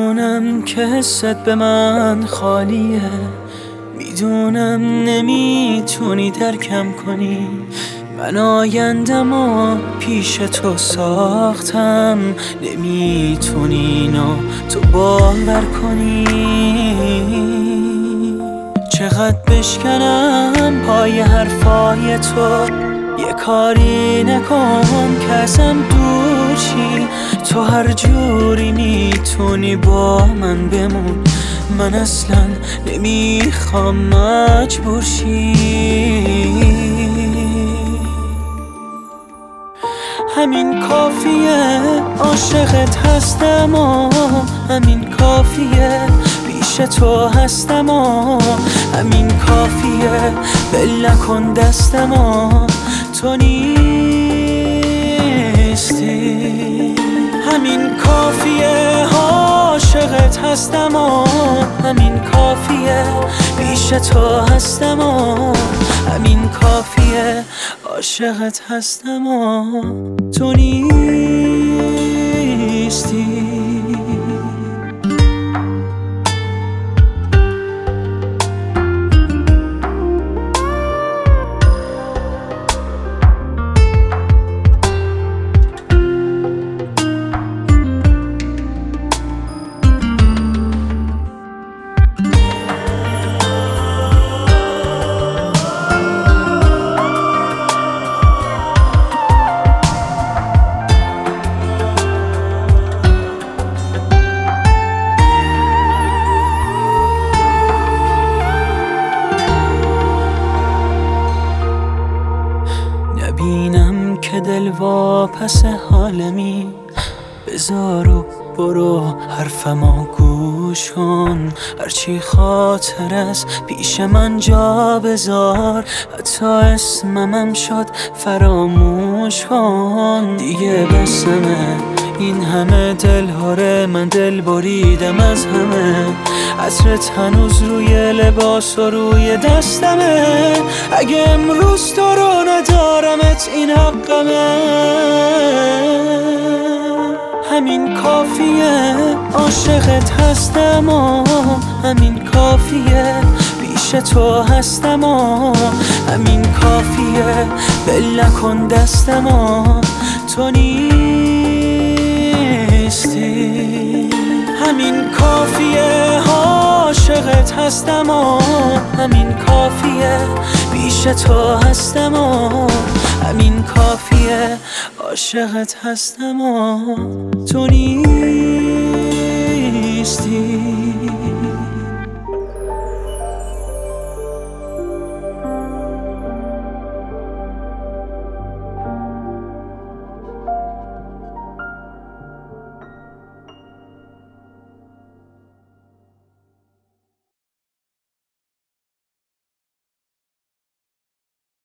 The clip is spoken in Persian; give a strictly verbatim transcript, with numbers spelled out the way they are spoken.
میدونم که حست به من خالیه، میدونم نمیتونی درکم کنی. من آیندم و پیش تو ساختم، نمیتونی اینو تو باور کنی. چقدر بشکنم پای حرفای تو، یه کاری نکن که ازم دور شی. تو هر جوری میتونی با من بمون، من اصلا نمیخوام مجبور شی. همین کافیه عاشقت هستم و همین کافیه پیش تو هستم و همین کافیه بل نکن دستم و تو نیستی. همین کافیه عاشقت هستم و همین کافیه پیش تو هستم و همین کافیه عاشقت هستم و تو نیستی. نبینم که دل واپس حالمی، بذار و برو حرفمو گوش کن. هرچی خاطر است پیش من جا بذار، حتی اسممم شد فراموش کن. دیگه بسمه این همه دل هاره، من دل بریدم از همه. عطرت هنوز روی لباس و روی دستمه، اگه امروز تو رو ندارمت این حقمه. همین کافیه عاشقت هستم و همین کافیه پیش تو هستم و همین کافیه بل نکن دستم و تو نیستی. همین کافیه عاشقت هستم و همین کافیه پیش تو هستم و همین کافیه عاشقت هستم و تو نیستی.